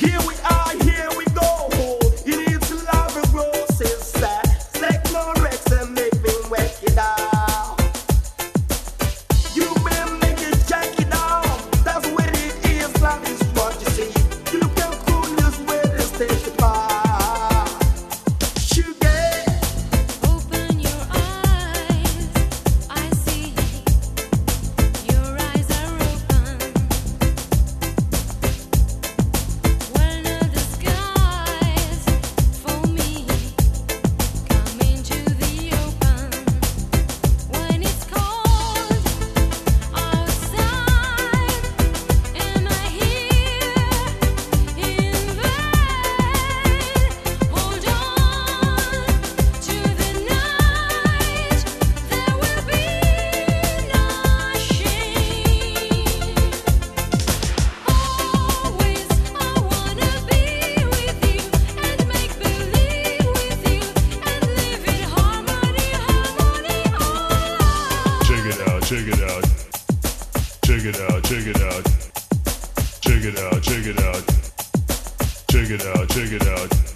Here we are, here we go. It is a love and roses. Take no Rex and make me whack it out. You may make it jack it out. That's what it is, love is what you see. You look at coolness where this takes the bar. Sugar. Open your eyes, I see. Your eyes are open. When the skies for me come into the open. When it's cold outside, am I here in vain? Hold on to the night. There will be no shame. Always, I wanna be with you and make believe with you and live in harmony, harmony all. Check it out, check it out. Check it out, check it out. Check it out, check it out. Check it out, check it out.